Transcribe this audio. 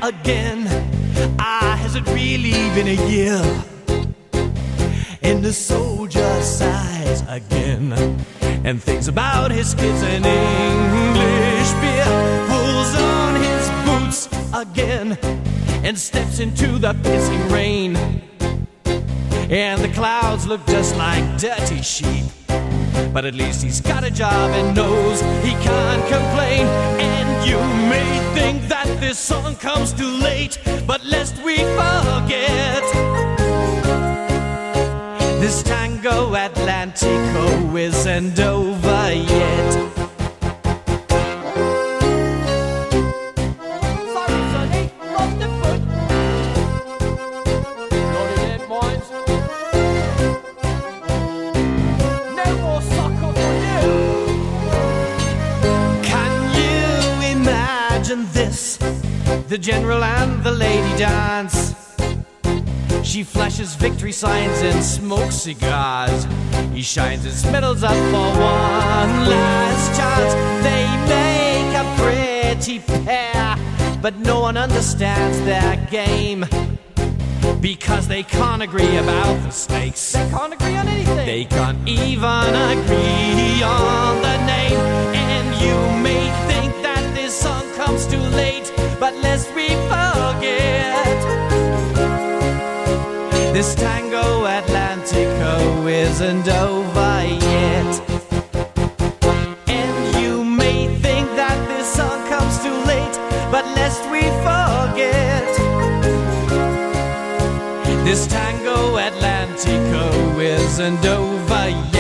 again. Ah, has it really been a year? And the soldier sighs again and thinks about his kids and English beer. Pulls on his boots again and steps into the pissing rain. And the clouds look just like dirty sheep, but at least he's got a job and knows he can't complain. And you may think that this song comes too late, but lest we forget, this tango Atlantico isn't over yet. Sorry, Sonny, lost the foot. Got it in, boys. No more soccer for you. Can you imagine this? The general and the lady dance. She flashes victory signs and smokes cigars. He shines his medals up for one last chance. They make a pretty pair, but no one understands their game, because they can't agree about the stakes. They can't agree on anything. They can't even agree on the name. And you may think that this song comes too late, but lest we forget, this tango Atlantico isn't over yet. And you may think that this song comes too late, but lest we forget, this tango Atlantico isn't over yet.